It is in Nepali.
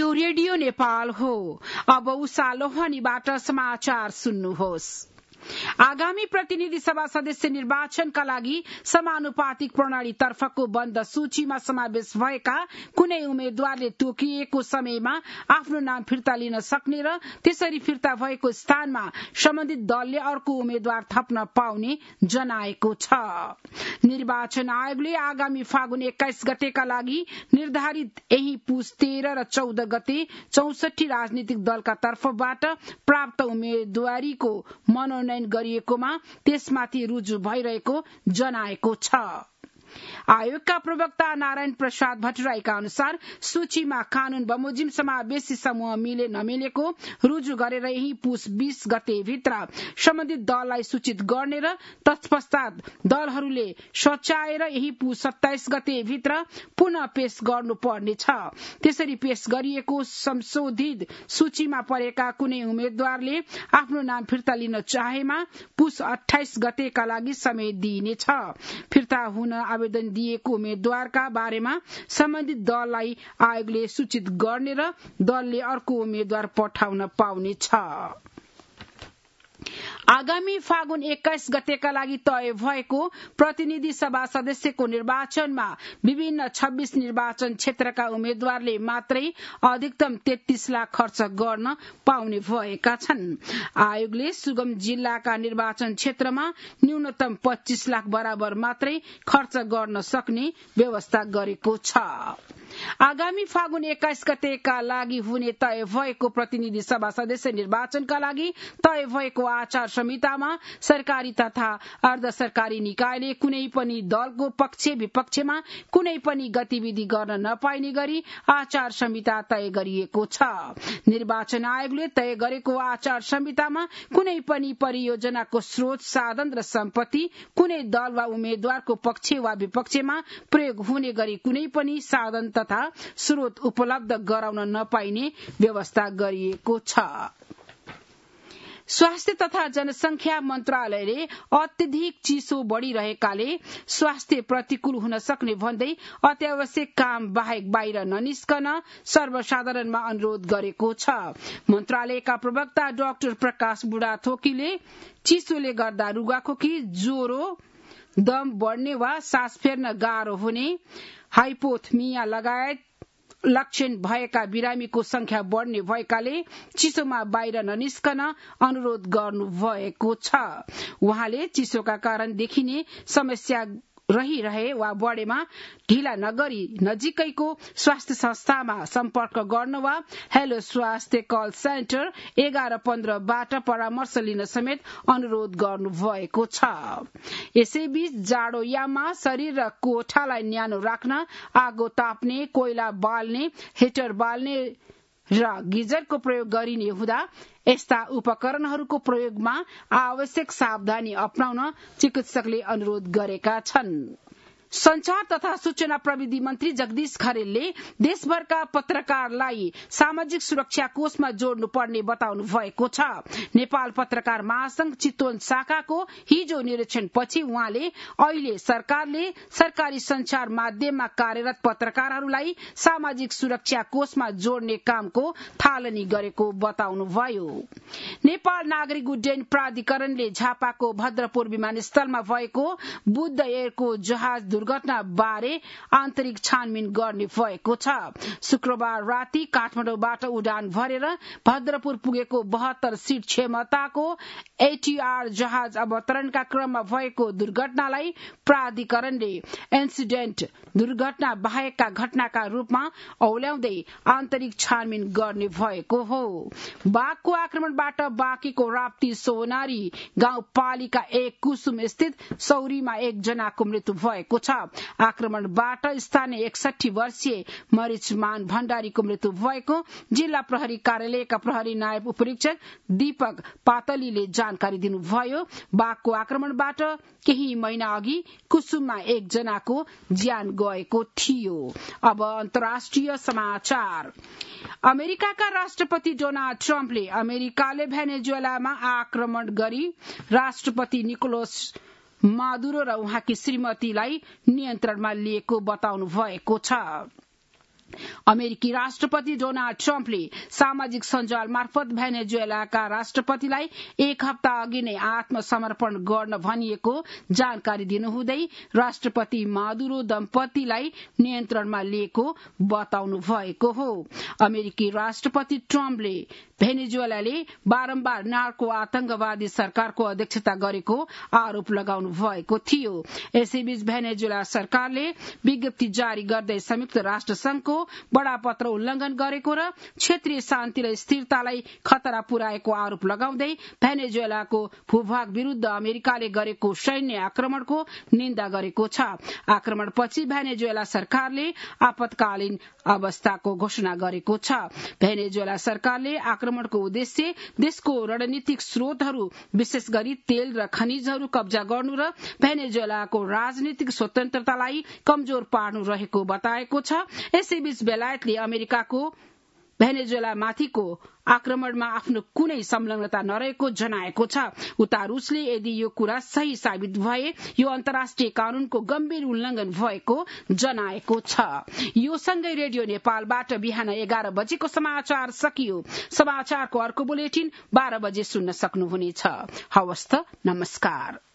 यो रेडियो नेपाल हो। अब उषा लोहनीबाट समाचार सुन्नुहोस्। आगामी प्रतिनिधि सभा सदस्य निर्वाचनका लागि समानुपातिक प्रणाली तर्फको बन्द सूचीमा समावेश भएका कुनै उम्मेद्वारले तोकिएको समयमा आफ्नो नाम फिर्ता लिन सक्ने र त्यसरी फिर्ता भएको स्थानमा सम्बन्धित दलले अर्को उम्मेद्वार थप्न पाउने जनाएको छ। निर्वाचन आयोगले आगामी फागुन 21 गतेका लागि निर्धारित यही पुस 13 र 14 गते 64 राजनीतिक दलका तर्फबाट प्राप्त उम्मेद्वारीको मनोनयन गरिएकोमा त्यसमाथि रुजु भइरहेको जनाएको छ। आयोगका प्रवक्ता नारायण प्रसाद भट्टराईका अनुसार सूचीमा कानून बमोजिम समावेशी समूह मिले नमिलेको रुजु गरेर यही पुस 20 गते भित्र सम्बन्धित दललाई सूचित गर्ने र तत्पश्चात दलहरूले सच्याएर यही पुस 27 गते भित्र पुनः पेश गर्नुपर्नेछ। त्यसरी पेश गरिएको संशोधित सूचीमा परेका कुनै उम्मेद्वारले आफ्नो नाम फिर्ता लिन चाहेमा पुस 28 गतेका लागि समय दिइनेछ। फिर्ता हुन आवेदन दिएको उम्मेद्वारका बारेमा सम्बन्धित दललाई आयोगले सूचित गर्ने र दलले अर्को उम्मेद्वार पठाउन पाउनेछ। आगामी फागुन 21 गतेका लागि तय भएको प्रतिनिधि सभा सदस्यको निर्वाचनमा विभिन्न 26 निर्वाचन क्षेत्रका उम्मेद्वारले मात्रै अधिकतम 33 लाख खर्च गर्न पाउने भएका छन्। आयोगले सुगम जिल्लाका निर्वाचन क्षेत्रमा न्यूनतम 25 लाख बराबर मात्रै खर्च गर्न सक्ने व्यवस्था गरेको छ। आगामी फागुन 21 गतेका लागि हुने तय भएको प्रतिनिधि सभा सदस्य निर्वाचनका लागि तय भएको आचार संहितामा सरकारी तथा अर्ध सरकारी निकायले कुनै पनि दलको पक्ष विपक्षमा कुनै पनि गतिविधि गर्न नपाइने गरी आचार संहिता तय गरिएको छ। निर्वाचन आयोगले तय गरेको आचार संहितामा कुनै पनि परियोजनाको स्रोत, साधन र सम्पत्ति कुनै दल वा उम्मेद्वारको पक्ष वा विपक्षमा प्रयोग हुने गरी कुनै पनि साधन तथा स्रोत उपलब्ध गराउन नपाइने व्यवस्था गरिएको छ। स्वास्थ्य तथा जनसंख्या मन्त्रालयले अत्यधिक चिसो बढ़िरहेकाले स्वास्थ्य प्रतिकूल हुन सक्ने भन्दै अत्यावश्यक काम बाहेक बाहिर ननिस्कन सर्वसाधारणमा अनुरोध गरेको छ। मन्त्रालयका प्रवक्ता डाक्टर प्रकाश बुढाथोकीले चिसोले गर्दा रुगाखोकी, ज्वरो, दम बढ्ने वा सास फेर्न गाह्रो हुने, हाइपोथर्मिया लगायत लक्षण भएका बिरामीको संख्या बढ़ने भएकाले चिसोमा बाहिर ननिस्कन अनुरोध गर्नु भएको छ। उहाँले चिसोका कारण देखिने समस्या रहिरहे वा बढेमा ढिला नगरी नजिकैको स्वास्थ्य संस्थामा सम्पर्क गर्न वा हेलो स्वास्थ्य कल सेन्टर 1115बाट परामर्श लिन समेत अनुरोध गर्नु भएको छ। यसैबीच जाडो याममा शरीर र कोठालाई न्यानो राख्न आगो ताप्ने, कोइला बाल्ने, हिटर बाल्ने र गिजरको प्रयोग गरिने हुँदा यस्ता उपकरणहरूको प्रयोगमा आवश्यक सावधानी अपनाउन चिकित्सकले अनुरोध गरेका छन्। संचार तथा सूचना प्रविधि मन्त्री जगदीश खरेलले देशभरका पत्रकारलाई सामाजिक सुरक्षा कोषमा जोड्नु पर्ने बताउनु भएको छ। नेपाल पत्रकार महासंघ चितवन शाखाको हिजो निरीक्षणपछि उहाँले अहिले सरकारले सरकारी संचार माध्यममा कार्यरत पत्रकारहरूलाई सामाजिक सुरक्षा कोषमा जोड्ने कामको थालनी गरेको बताउनुभयो। नेपाल नागरिक उड्डयन प्राधिकरणले झापाको भद्रपुर विमानस्थलमा भएको बुद्ध एयरको जहाज दुर्घटना बारे आन्तरिक छानबिन गर्ने भएको छ। शुक्रबार राति काठमाडौँबाट उडान भरेर भद्रपुर पुगेको 72 सीट क्षमताको एटीआर जहाज अवतरणका क्रममा भएको दुर्घटनालाई प्राधिकरणले इन्सिडेन्ट दुर्घटना बाहेकका घटनाका रूपमा औल्याउँदै आन्तरिक छानबिन गर्ने भएको हो। बाघको आक्रमणबाट बाँकेको राप्ती सोनारी गाउँपालिका 1 कुसुम स्थित सौरीमा 1 जनाको मृत्यु भएको छ। आक्रमणबाट स्थानीय 61 वर्षीय मरिचमान भण्डारीको मृत्यु भएको जिल्ला प्रहरी कार्यालयका प्रहरी नायब उपरीक्षक दीपक पातलीले जानकारी दिनुभयो। बाघको आक्रमणबाट केही महिना अघि कुसुममा 1 जनाको ज्यान गएको थियो। अब अन्तर्राष्ट्रिय समाचार। अमेरिकाका राष्ट्रपति डोनाल्ड ट्रम्पले अमेरिकाले भेनेजुएलामा आक्रमण गरी राष्ट्रपति निकोलस मादुरो र उहाँकी श्रीमतीलाई नियन्त्रणमा लिएको बताउनु भएको छ। अमेरिकी राष्ट्रपति डोनाल्ड ट्रम्पले सामाजिक सञ्जाल मार्फत भेनेजुएलाका राष्ट्रपतिलाई एक हप्ता अघि नै आत्मसमर्पण गर्न भनिएको जानकारी दिनुहुँदै राष्ट्रपति मादुरो दम्पतिलाई नियन्त्रणमा लिएको बताउनु भएको हो। अमेरिकी राष्ट्रपति ट्रम्पले भेनेजुएलाले बारम्बार नार्को आतंकवादी सरकारको अध्यक्षता गरेको आरोप लगाउनु भएको थियो। यसैबीच भेनेजुएला सरकारले विज्ञप्ति जारी गर्दै संयुक्त राष्ट्र संघको बडापत्र उल्लंघन गरेको र क्षेत्रीय शान्ति र स्थिरतालाई खतरा पुर्याएको आरोप लगाउँदै भेनेजुएलाको भूभाग विरूद्ध अमेरिकाले गरेको सैन्य आक्रमणको निन्दा गरेको छ। आक्रमणपछि भेनेजुएला सरकारले आपतकालीन अवस्थाको घोषणा गरेको छ। भेनेजुएला सरकारले आक्रमणको उद्देश्य देशको रणनीतिक स्रोतहरू विशेष गरी तेल र खनिजहरू कब्जा गर्नु र भेनेजुएलाको राजनीतिक स्वतन्त्रतालाई कमजोर पार्नु रहेको बताएको छ। यसैबीच बेलायतले अमेरिकाको भेनेजुएला माथिको आक्रमणमा आफ्नो कुनै संलग्नता नरहेको जनाएको छ। उता रुसले यदि यो कुरा सही साबित भए यो अन्तर्राष्ट्रिय कानूनको गम्भीर उल्लंघन भएको जनाएको छ। यो सँगै रेडियो नेपालबाट बिहान 11 बजेको समाचार सकियो। समाचारको अर्को बुलेटिन 12 बजे सुन्न सक्नुहुनेछ। हवस् त, नमस्कार।